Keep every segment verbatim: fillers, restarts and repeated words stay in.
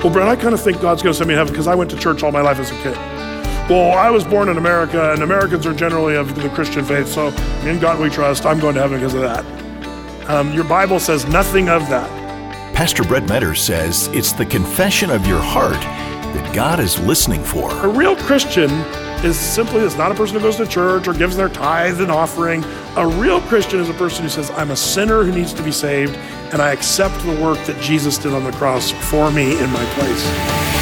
Well, Brett, I kind of think God's going to send me to heaven because I went to church all my life as a kid. Well, I was born in America, and Americans are generally of the Christian faith, so in God we trust. I'm going to heaven because of that. Um, your Bible says nothing of that. Pastor Brett Meador says it's the confession of your heart that God is listening for. A real Christian is simply this, not a person who goes to church or gives their tithe and offering. A real Christian is a person who says, I'm a sinner who needs to be saved, and I accept the work that Jesus did on the cross for me in my place.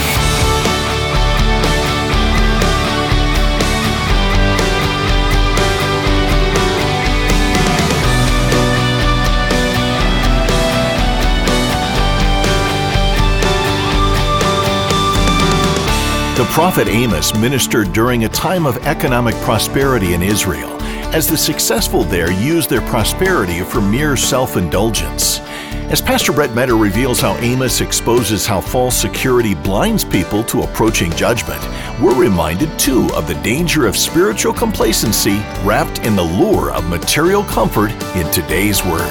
The prophet Amos ministered during a time of economic prosperity in Israel, as the successful there used their prosperity for mere self-indulgence. As Pastor Brett Meador reveals how Amos exposes how false security blinds people to approaching judgment, we're reminded too of the danger of spiritual complacency wrapped in the lure of material comfort in today's word.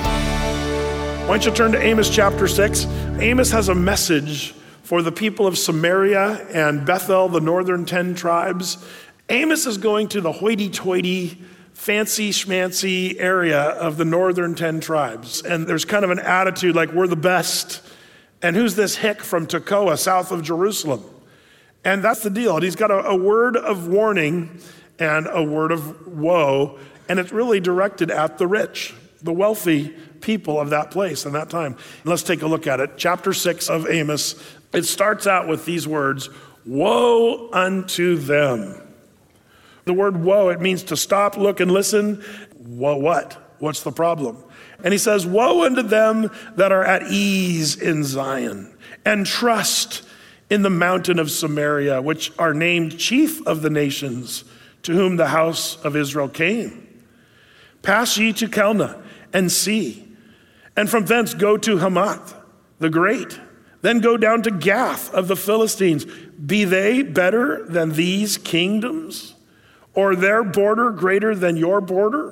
Why don't you turn to Amos chapter six? Amos has a message for the people of Samaria and Bethel, the northern ten tribes. Amos is going to the hoity-toity, fancy schmancy area of the northern ten tribes. And there's kind of an attitude like we're the best. And who's this hick from Tekoa, south of Jerusalem? And that's the deal. And he's got a, a word of warning and a word of woe. And it's really directed at the rich, the wealthy people of that place and that time. Let's take a look at it. Chapter six of Amos. It starts out with these words, woe unto them. The word woe, it means to stop, look, and listen. Woe what? What's the problem? And he says, woe unto them that are at ease in Zion, and trust in the mountain of Samaria, which are named chief of the nations, to whom the house of Israel came. Pass ye to Kelna, and see, and from thence go to Hamath, the great. Then go down to Gath of the Philistines. Be they better than these kingdoms? Or their border greater than your border?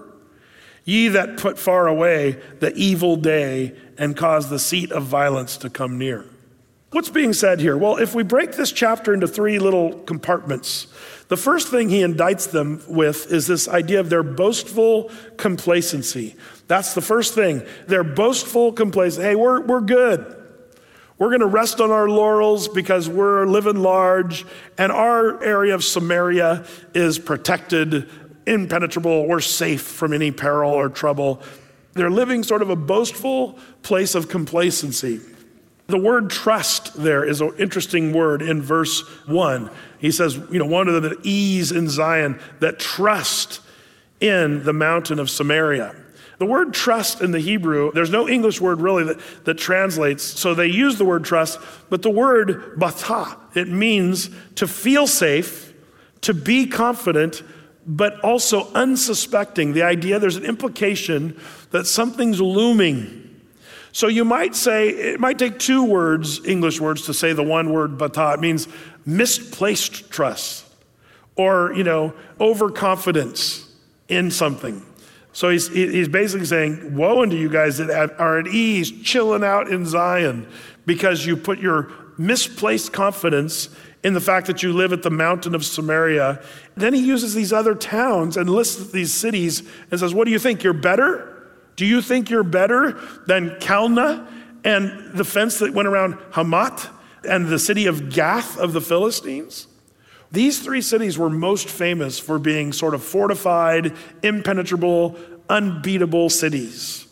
Ye that put far away the evil day and cause the seat of violence to come near. What's being said here? Well, if we break this chapter into three little compartments, the first thing he indicts them with is this idea of their boastful complacency. That's the first thing. Their boastful complacency. Hey, we're, we're good. We're going to rest on our laurels because we're living large, and our area of Samaria is protected, impenetrable. We're safe from any peril or trouble. They're living sort of a boastful place of complacency. The word trust there is an interesting word in verse one. He says, you know, one of the ease in Zion that trust in the mountain of Samaria. The word trust in the Hebrew, there's no English word really that, that translates, so they use the word trust, but the word bata, it means to feel safe, to be confident, but also unsuspecting. The idea, there's an implication that something's looming. So you might say, it might take two words, English words, to say the one word bata. It means misplaced trust, or, you know, overconfidence in something. So he's, he's basically saying, woe unto you guys that are at ease, chilling out in Zion, because you put your misplaced confidence in the fact that you live at the mountain of Samaria. Then he uses these other towns and lists these cities and says, what do you think? You're better? Do you think you're better than Kalna and the fence that went around Hamath and the city of Gath of the Philistines? These three cities were most famous for being sort of fortified, impenetrable, unbeatable cities.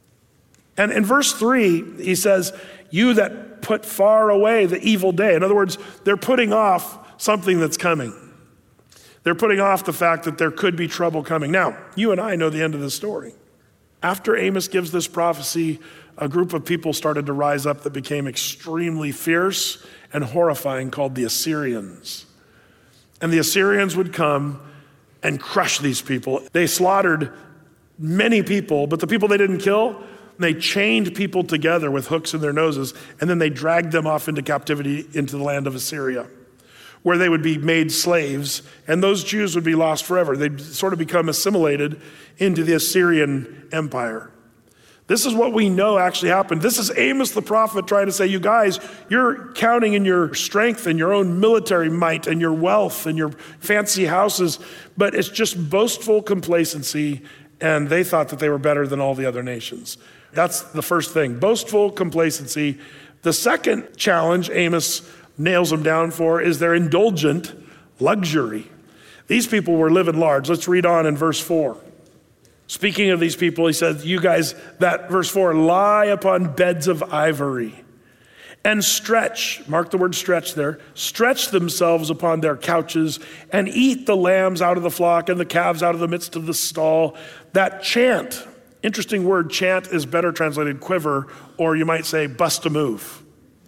And in verse three, he says, you that put far away the evil day. In other words, they're putting off something that's coming. They're putting off the fact that there could be trouble coming. Now, you and I know the end of the story. After Amos gives this prophecy, a group of people started to rise up that became extremely fierce and horrifying, called the Assyrians. And the Assyrians would come and crush these people. They slaughtered many people, but the people they didn't kill, they chained people together with hooks in their noses, and then they dragged them off into captivity into the land of Assyria, where they would be made slaves, and those Jews would be lost forever. They'd sort of become assimilated into the Assyrian Empire. This is what we know actually happened. This is Amos the prophet trying to say, you guys, you're counting in your strength and your own military might and your wealth and your fancy houses, but it's just boastful complacency, and they thought that they were better than all the other nations. That's the first thing, boastful complacency. The second challenge Amos nails them down for is their indulgent luxury. These people were living large. Let's read on in verse four. Speaking of these people, he says, you guys, that verse four, lie upon beds of ivory and stretch, mark the word stretch there, stretch themselves upon their couches and eat the lambs out of the flock and the calves out of the midst of the stall. That chant, interesting word, chant is better translated quiver, or you might say bust a move.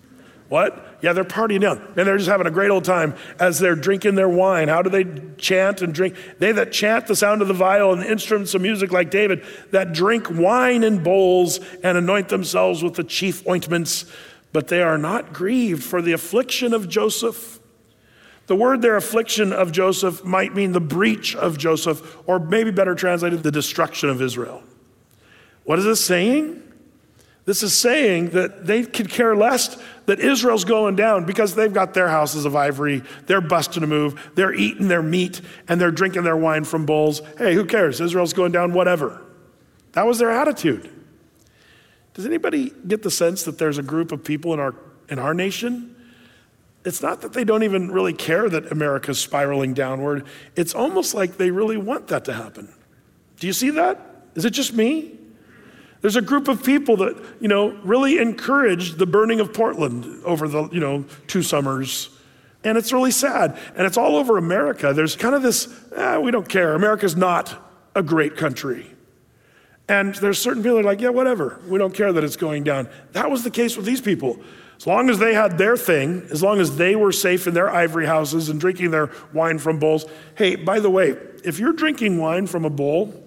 What? Yeah, they're partying down, and they're just having a great old time as they're drinking their wine. How do they chant and drink? They that chant the sound of the viol and the instruments of music like David, that drink wine in bowls and anoint themselves with the chief ointments, but they are not grieved for the affliction of Joseph. The word there, affliction of Joseph, might mean the breach of Joseph, or maybe better translated, the destruction of Israel. What is this saying? This is saying that they could care less that Israel's going down because they've got their houses of ivory, they're busting a move, they're eating their meat, and they're drinking their wine from bowls. Hey, who cares? Israel's going down, whatever. That was their attitude. Does anybody get the sense that there's a group of people in our in our nation? It's not that they don't even really care that America's spiraling downward. It's almost like they really want that to happen. Do you see that? Is it just me? There's a group of people that, you know, really encouraged the burning of Portland over the, you know, two summers. And it's really sad. And it's all over America. There's kind of this, eh, we don't care. America's not a great country. And there's certain people that are like, yeah, whatever. We don't care that it's going down. That was the case with these people. As long as they had their thing, as long as they were safe in their ivory houses and drinking their wine from bowls. Hey, by the way, if you're drinking wine from a bowl,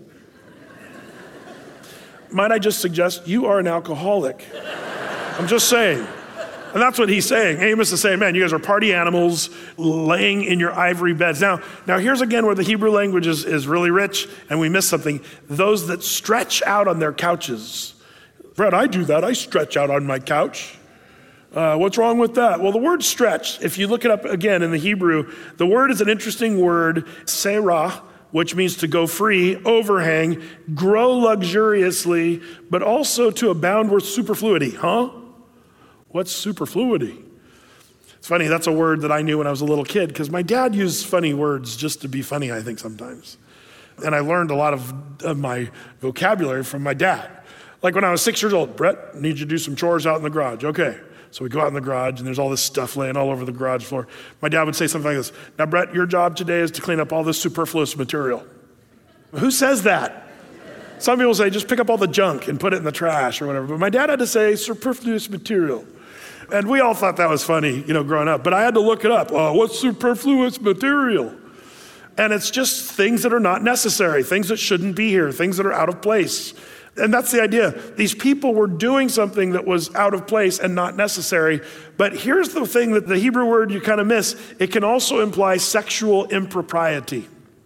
might I just suggest you are an alcoholic? I'm just saying. And that's what he's saying. Amos is saying, man, you guys are party animals laying in your ivory beds. Now, now here's again where the Hebrew language is, is really rich and we miss something. Those that stretch out on their couches. Brett, I do that. I stretch out on my couch. Uh, what's wrong with that? Well, the word stretch, if you look it up again in the Hebrew, the word is an interesting word, serah, which means to go free, overhang, grow luxuriously, but also to abound with superfluity. Huh? What's superfluity? It's funny, that's a word that I knew when I was a little kid because my dad used funny words just to be funny, I think, sometimes. And I learned a lot of, of my vocabulary from my dad. Like when I was six years old, Brett, I need you to do some chores out in the garage. Okay. So we go out in the garage and there's all this stuff laying all over the garage floor. My dad would say something like this, now Brett, your job today is to clean up all this superfluous material. Who says that? Some people say just pick up all the junk and put it in the trash or whatever. But my dad had to say superfluous material. And we all thought that was funny, you know, growing up. But I had to look it up. Oh, what's superfluous material? And it's just things that are not necessary, things that shouldn't be here, things that are out of place. And that's the idea. These people were doing something that was out of place and not necessary. But here's the thing that the Hebrew word you kind of miss. It can also imply sexual impropriety.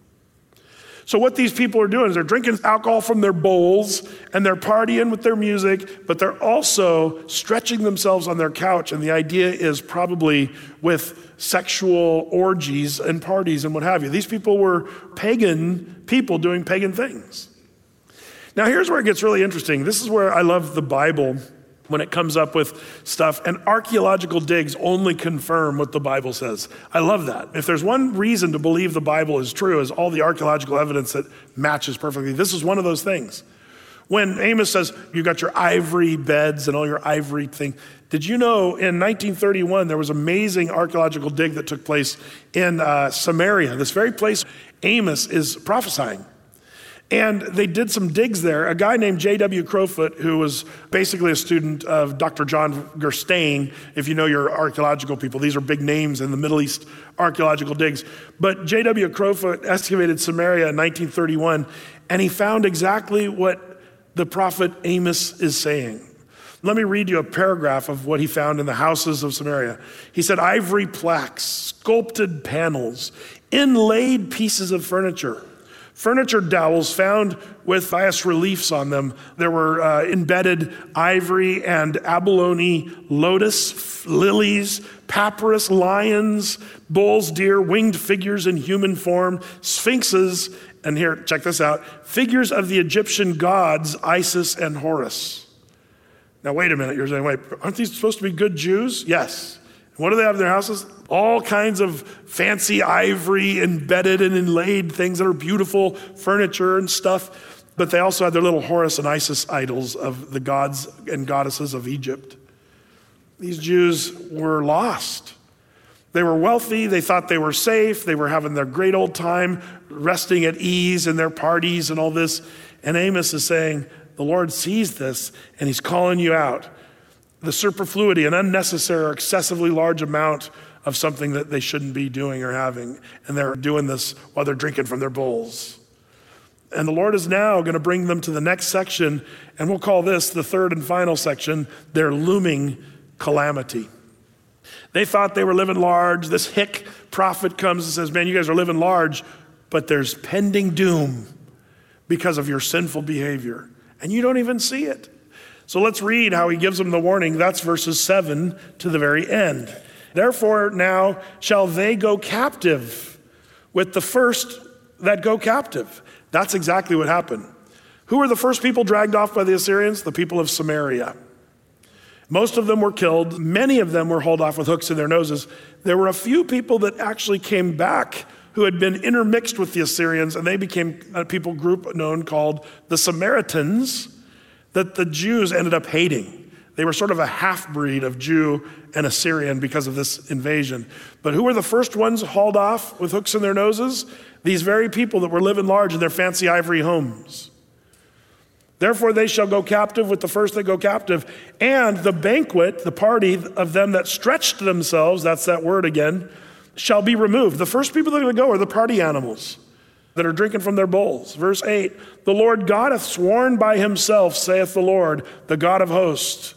So what these people are doing is they're drinking alcohol from their bowls and they're partying with their music, but they're also stretching themselves on their couch. And the idea is probably with sexual orgies and parties and what have you. These people were pagan people doing pagan things. Now, here's where it gets really interesting. This is where I love the Bible when it comes up with stuff, and archaeological digs only confirm what the Bible says. I love that. If there's one reason to believe the Bible is true, is all the archaeological evidence that matches perfectly. This is one of those things. When Amos says, you got your ivory beds and all your ivory thing, did you know in nineteen thirty-one, there was an amazing archaeological dig that took place in uh, Samaria, this very place Amos is prophesying. And they did some digs there. A guy named J W Crowfoot, who was basically a student of Doctor John Gerstein, if you know your archaeological people. These are big names in the Middle East archaeological digs. But J W Crowfoot excavated Samaria in nineteen thirty-one, and he found exactly what the prophet Amos is saying. Let me read you a paragraph of what he found in the houses of Samaria. He said, ivory plaques, sculpted panels, inlaid pieces of furniture, Furniture dowels found with bas reliefs on them. There were uh, embedded ivory and abalone, lotus, lilies, papyrus, lions, bulls, deer, winged figures in human form, sphinxes, and here, check this out, figures of the Egyptian gods, Isis and Horus. Now, wait a minute, you're saying, wait, aren't these supposed to be good Jews? Yes. What do they have in their houses? All kinds of fancy ivory embedded and inlaid things that are beautiful, furniture and stuff. But they also had their little Horus and Isis idols of the gods and goddesses of Egypt. These Jews were lost. They were wealthy. They thought they were safe. They were having their great old time, resting at ease in their parties and all this. And Amos is saying, the Lord sees this and he's calling you out. The superfluity, an unnecessary or excessively large amount of something that they shouldn't be doing or having. And they're doing this while they're drinking from their bowls. And the Lord is now going to bring them to the next section, and we'll call this the third and final section, their looming calamity. They thought they were living large. This hick prophet comes and says, man, you guys are living large, but there's pending doom because of your sinful behavior. And you don't even see it. So let's read how he gives them the warning. That's verses seven to the very end. Therefore now shall they go captive with the first that go captive. That's exactly what happened. Who were the first people dragged off by the Assyrians? The people of Samaria. Most of them were killed. Many of them were hauled off with hooks in their noses. There were a few people that actually came back who had been intermixed with the Assyrians, and they became a people group known called the Samaritans, that the Jews ended up hating. They were sort of a half-breed of Jew and Assyrian because of this invasion. But who were the first ones hauled off with hooks in their noses? These very people that were living large in their fancy ivory homes. Therefore they shall go captive with the first that go captive. And the banquet, the party of them that stretched themselves, that's that word again, shall be removed. The first people that are going to go are the party animals that are drinking from their bowls. Verse eight, the Lord God hath sworn by himself, saith the Lord, the God of hosts,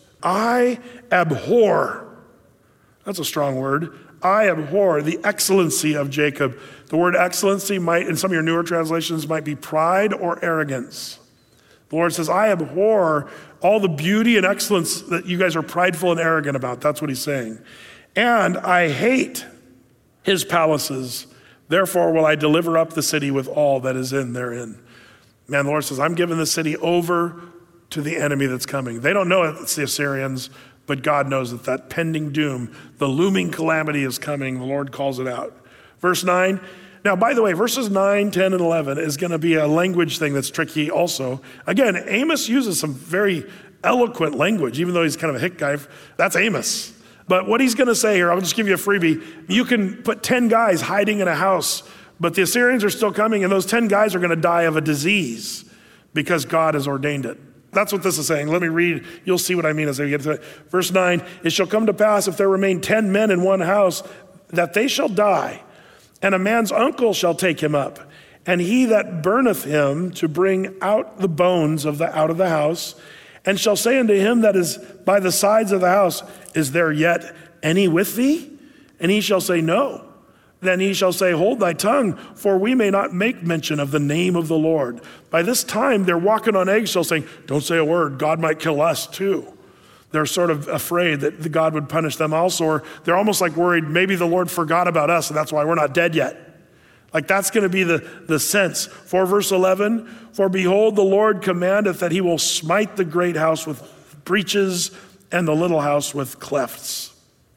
I abhor, that's a strong word, I abhor the excellency of Jacob. The word excellency might, in some of your newer translations, might be pride or arrogance. The Lord says, I abhor all the beauty and excellence that you guys are prideful and arrogant about. That's what he's saying. And I hate his palaces. Therefore will I deliver up the city with all that is in therein. Man, the Lord says, I'm giving the city over to the enemy that's coming. They don't know it's the Assyrians, but God knows that that pending doom, the looming calamity is coming. The Lord calls it out. Verse nine. Now, by the way, verses nine, ten, and eleven is going to be a language thing that's tricky also. Again, Amos uses some very eloquent language, even though he's kind of a hick guy. That's Amos. But what he's going to say here, I'll just give you a freebie. You can put ten guys hiding in a house, but the Assyrians are still coming, and those ten guys are going to die of a disease because God has ordained it. That's what this is saying. Let me read. You'll see what I mean as I get to it. Verse nine, it shall come to pass if there remain ten men in one house, that they shall die, and a man's uncle shall take him up, and he that burneth him to bring out the bones of the out of the house, and shall say unto him that is by the sides of the house, is there yet any with thee? And he shall say, no. Then he shall say, hold thy tongue, for we may not make mention of the name of the Lord. By this time, they're walking on eggshells saying, don't say a word, God might kill us too. They're sort of afraid that God would punish them also, or they're almost like worried, maybe the Lord forgot about us, and that's why we're not dead yet. Like that's going to be the, the sense. For verse eleven, for behold, the Lord commandeth that he will smite the great house with breaches and the little house with clefts.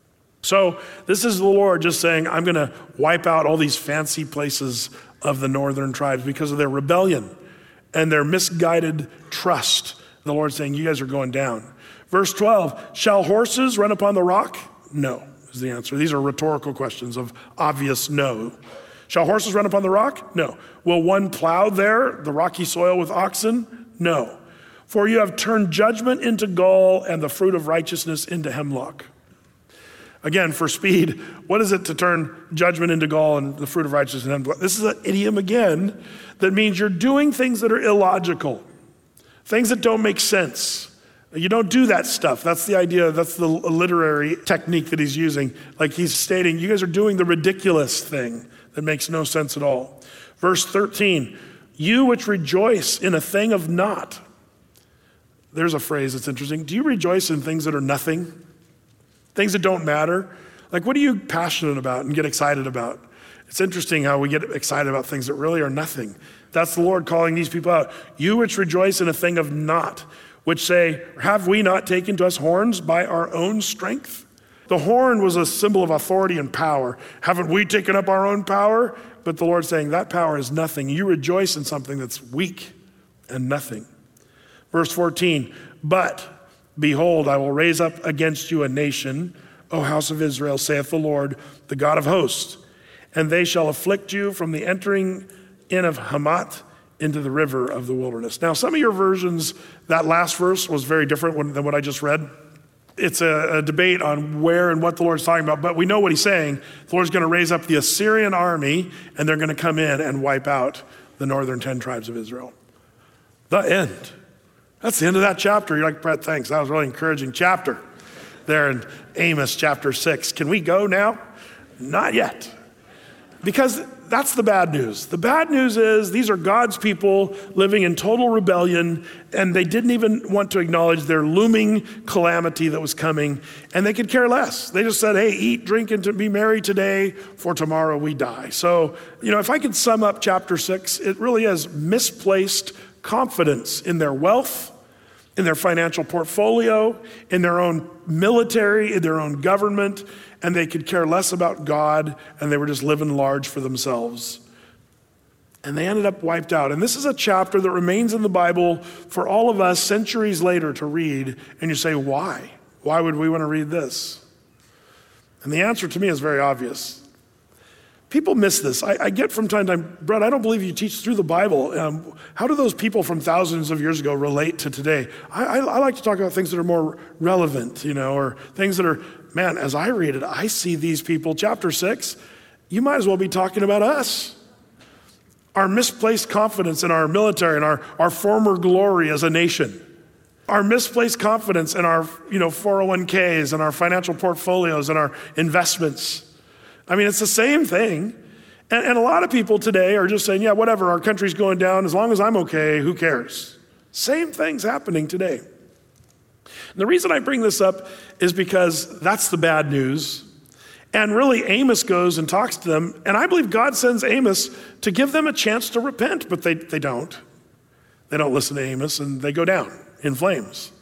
So this is the Lord just saying, I'm going to wipe out all these fancy places of the northern tribes because of their rebellion and their misguided trust. The Lord's saying, you guys are going down. Verse twelve, shall horses run upon the rock? No, is the answer. These are rhetorical questions of obvious no. Shall horses run upon the rock? No. Will one plow there, the rocky soil with oxen? No. For you have turned judgment into gall and the fruit of righteousness into hemlock. Again, for speed, what is it to turn judgment into gall and the fruit of righteousness into hemlock? This is an idiom again that means you're doing things that are illogical, things that don't make sense. You don't do that stuff. That's the idea. That's the literary technique that he's using. Like he's stating, you guys are doing the ridiculous thing that makes no sense at all. Verse thirteen, You which rejoice in a thing of naught. There's a phrase that's interesting. Do you rejoice in things that are nothing? Things that don't matter? Like, what are you passionate about and get excited about? It's interesting how we get excited about things that really are nothing. That's the Lord calling these people out. You which rejoice in a thing of naught, which say, have we not taken to us horns by our own strength? The horn was a symbol of authority and power. Haven't we taken up our own power? But the Lord's saying that power is nothing. You rejoice in something that's weak and nothing. Verse fourteen, but behold, I will raise up against you a nation, O house of Israel, saith the Lord, the God of hosts, and they shall afflict you from the entering in of Hamath into the river of the wilderness. Now, some of your versions, that last verse was very different than what I just read. It's a, a debate on where and what the Lord's talking about, but we know what he's saying. The Lord's going to raise up the Assyrian army, and they're going to come in and wipe out the northern ten tribes of Israel. The end. That's the end of that chapter. You're like, Brett, thanks. That was a really encouraging chapter there in Amos chapter six. Can we go now? Not yet. Because that's the bad news. The bad news is these are God's people living in total rebellion, and they didn't even want to acknowledge their looming calamity that was coming, and they could care less. They just said, hey, eat, drink, and to be merry today, for tomorrow we die. So, you know, if I could sum up chapter six, it really is misplaced confidence in their wealth, in their financial portfolio, in their own military, in their own government, and they could care less about God, and they were just living large for themselves. And they ended up wiped out. And this is a chapter that remains in the Bible for all of us centuries later to read, and you say, why? Why would we want to read this? And the answer to me is very obvious. People miss this. I, I get from time to time, Brett, I don't believe you teach through the Bible. Um, how do those people from thousands of years ago relate to today? I, I, I like to talk about things that are more relevant, you know, or things that are, man, as I read it, I see these people. Chapter six, you might as well be talking about us. Our misplaced confidence in our military and our, our former glory as a nation. Our misplaced confidence in our, you know, four oh one k's and our financial portfolios and our investments. I mean, it's the same thing. And, and a lot of people today are just saying, yeah, whatever, our country's going down. As long as I'm okay, who cares? Same thing's happening today. And the reason I bring this up is because that's the bad news. And really, Amos goes and talks to them. And I believe God sends Amos to give them a chance to repent, but they, they don't. They don't listen to Amos, and they go down in flames.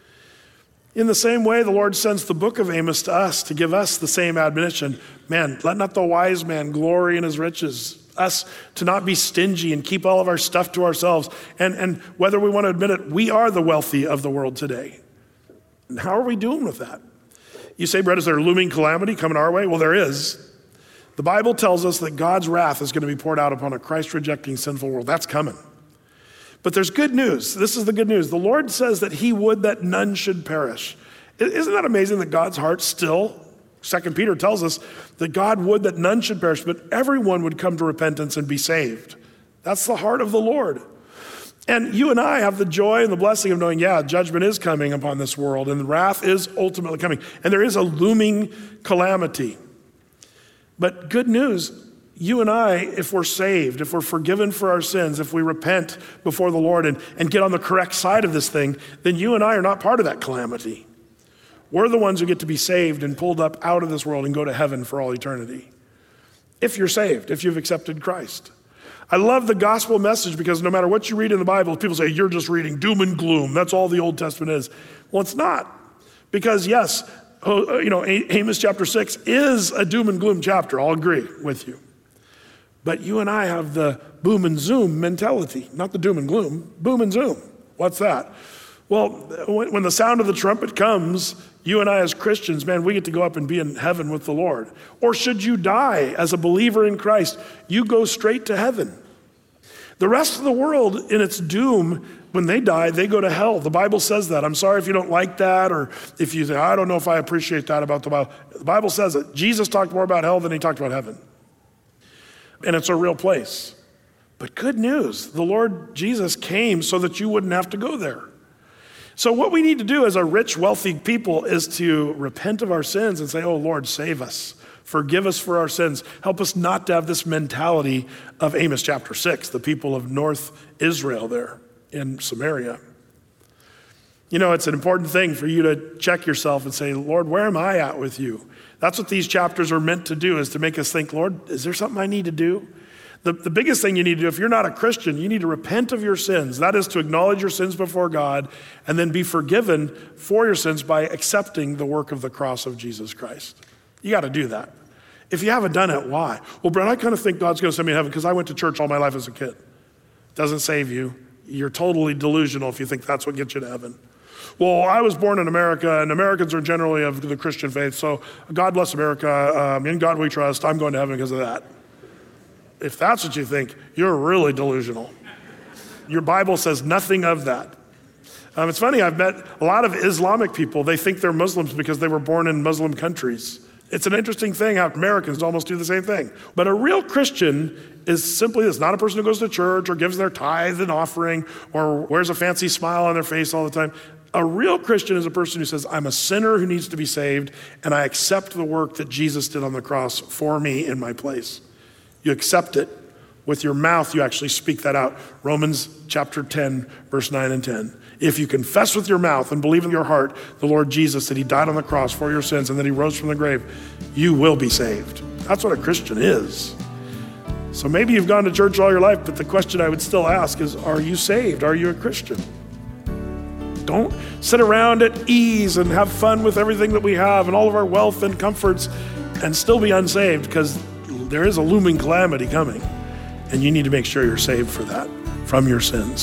In the same way, the Lord sends the book of Amos to us to give us the same admonition. Man, let not the wise man glory in his riches. Us to not be stingy and keep all of our stuff to ourselves. And, and whether we want to admit it, we are the wealthy of the world today. And how are we doing with that? You say, Brett, is there a looming calamity coming our way? Well, there is. The Bible tells us that God's wrath is going to be poured out upon a Christ-rejecting sinful world. That's coming. But there's good news. This is the good news. The Lord says that he would that none should perish. Isn't that amazing that God's heart still, Second Peter tells us that God would that none should perish, but everyone would come to repentance and be saved. That's the heart of the Lord. And you and I have the joy and the blessing of knowing, yeah, judgment is coming upon this world and the wrath is ultimately coming. And there is a looming calamity. But good news, you and I, if we're saved, if we're forgiven for our sins, if we repent before the Lord and, and get on the correct side of this thing, then you and I are not part of that calamity. We're the ones who get to be saved and pulled up out of this world and go to heaven for all eternity. If you're saved, if you've accepted Christ. I love the gospel message because no matter what you read in the Bible, people say, you're just reading doom and gloom. That's all the Old Testament is. Well, it's not. Because yes, you know, Amos chapter six is a doom and gloom chapter. I'll agree with you. But you and I have the boom and zoom mentality, not the doom and gloom, boom and zoom. What's that? Well, when the sound of the trumpet comes, you and I as Christians, man, we get to go up and be in heaven with the Lord. Or should you die as a believer in Christ, you go straight to heaven. The rest of the world in its doom, when they die, they go to hell. The Bible says that. I'm sorry if you don't like that, or if you say, I don't know if I appreciate that about the Bible. The Bible says it. Jesus talked more about hell than he talked about heaven. And it's a real place. But good news, the Lord Jesus came so that you wouldn't have to go there. So what we need to do as a rich, wealthy people is to repent of our sins and say, oh, Lord, save us Forgive us for our sins. Help us not to have this mentality of Amos chapter six, the people of North Israel there in Samaria. You know, it's an important thing for you to check yourself and say, Lord, where am I at with you? That's what these chapters are meant to do, is to make us think, Lord, is there something I need to do? The, the biggest thing you need to do, if you're not a Christian, you need to repent of your sins. That is to acknowledge your sins before God and then be forgiven for your sins by accepting the work of the cross of Jesus Christ. You got to do that. If you haven't done it, why? Well, Brent, I kind of think God's going to send me to heaven because I went to church all my life as a kid. Doesn't save you. You're totally delusional if you think that's what gets you to heaven. Well, I was born in America, and Americans are generally of the Christian faith, so God bless America. Um, in God we trust. I'm going to heaven because of that. If that's what you think, you're really delusional. Your Bible says nothing of that. Um, it's funny, I've met a lot of Islamic people. They think they're Muslims because they were born in Muslim countries. It's an interesting thing how Americans almost do the same thing. But a real Christian is simply this, not a person who goes to church or gives their tithe and offering or wears a fancy smile on their face all the time. A real Christian is a person who says, I'm a sinner who needs to be saved, and I accept the work that Jesus did on the cross for me in my place. You accept it. With your mouth, you actually speak that out. Romans chapter ten, verse nine and ten. If you confess with your mouth and believe in your heart the Lord Jesus, that he died on the cross for your sins and that he rose from the grave, you will be saved. That's what a Christian is. So maybe you've gone to church all your life, but the question I would still ask is, are you saved? Are you a Christian? Don't sit around at ease and have fun with everything that we have and all of our wealth and comforts and still be unsaved, because there is a looming calamity coming, and you need to make sure you're saved for that, from your sins.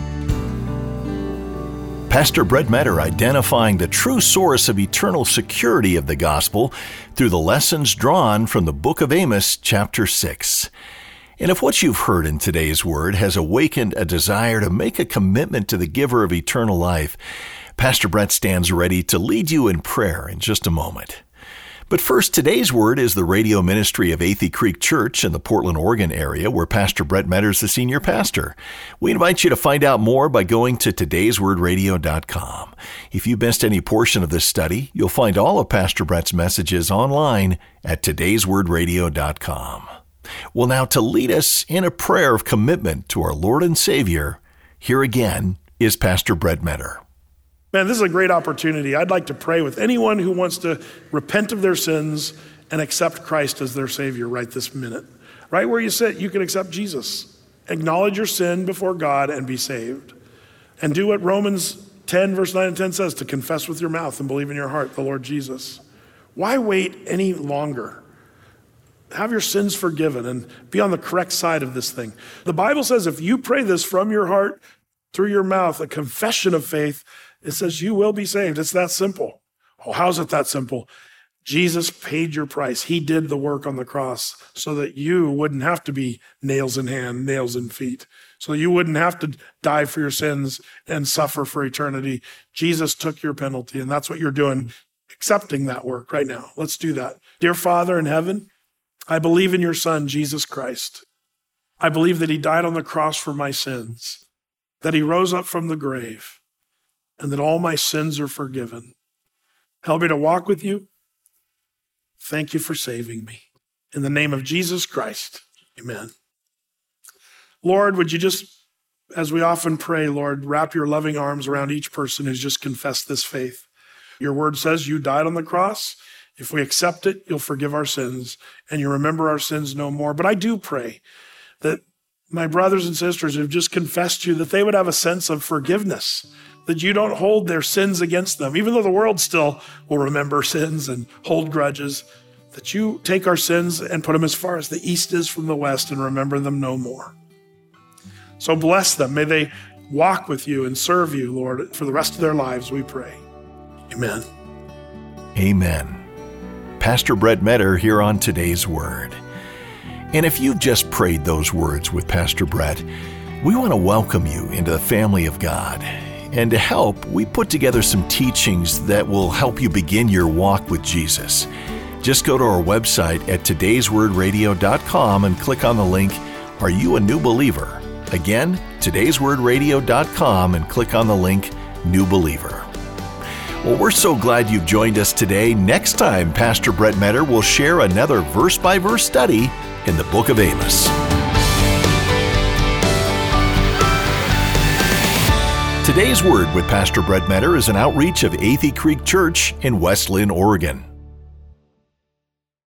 Pastor Brett Meador identifying the true source of eternal security of the gospel through the lessons drawn from the book of Amos, chapter six. And if what you've heard in today's word has awakened a desire to make a commitment to the giver of eternal life, Pastor Brett stands ready to lead you in prayer in just a moment. But first, today's word is the radio ministry of Athey Creek Church in the Portland, Oregon area, where Pastor Brett Meador is the senior pastor. We invite you to find out more by going to todays word radio dot com. If you missed any portion of this study, you'll find all of Pastor Brett's messages online at todays word radio dot com. Well, now, to lead us in a prayer of commitment to our Lord and Savior, here again is Pastor Brett Meador. Man, this is a great opportunity. I'd like to pray with anyone who wants to repent of their sins and accept Christ as their Savior right this minute. Right where you sit, you can accept Jesus. Acknowledge your sin before God and be saved. And do what Romans ten, verse nine and ten says, to confess with your mouth and believe in your heart the Lord Jesus. Why wait any longer? Have your sins forgiven and be on the correct side of this thing. The Bible says if you pray this from your heart, through your mouth, a confession of faith, it says you will be saved. It's that simple. Oh, how's it that simple? Jesus paid your price. He did the work on the cross so that you wouldn't have to be nails in hand, nails in feet. So you wouldn't have to die for your sins and suffer for eternity. Jesus took your penalty, and that's what you're doing, accepting that work right now. Let's do that. Dear Father in heaven, I believe in your Son, Jesus Christ. I believe that he died on the cross for my sins, that he rose up from the grave, and that all my sins are forgiven. Help me to walk with you. Thank you for saving me. In the name of Jesus Christ, amen. Lord, would you just, as we often pray, Lord, wrap your loving arms around each person who's just confessed this faith. Your word says you died on the cross. If we accept it, you'll forgive our sins, and you remember our sins no more. But I do pray that my brothers and sisters who've just confessed you, that they would have a sense of forgiveness, that you don't hold their sins against them, even though the world still will remember sins and hold grudges, that you take our sins and put them as far as the east is from the west and remember them no more. So bless them. May they walk with you and serve you, Lord, for the rest of their lives, we pray. Amen. Amen. Pastor Brett Meador here on Today's Word. And if you've just prayed those words with Pastor Brett, we want to welcome you into the family of God. And to help, we put together some teachings that will help you begin your walk with Jesus. Just go to our website at todays word radio dot com and click on the link, Are You a New Believer? Again, todays word radio dot com and click on the link, New Believer. Well, we're so glad you've joined us today. Next time, Pastor Brett Metter will share another verse-by-verse study in the book of Amos. Today's Word with Pastor Brett Metter is an outreach of Athey Creek Church in West Lynn, Oregon.